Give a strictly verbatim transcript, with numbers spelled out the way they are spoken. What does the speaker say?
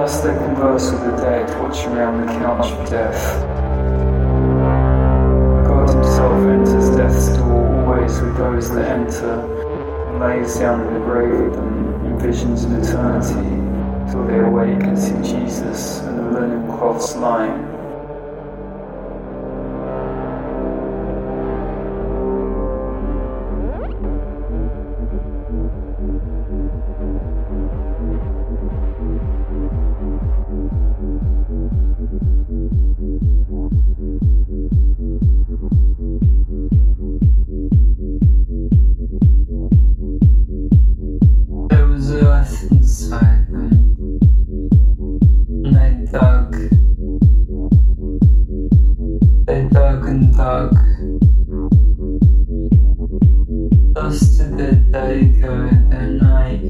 Thus they converse with the dead, watching around the couch of death. God himself enters death's door, always with those that enter, and lays down in the grave with them in visions of eternity, till they awake and see Jesus and the linen cloths lying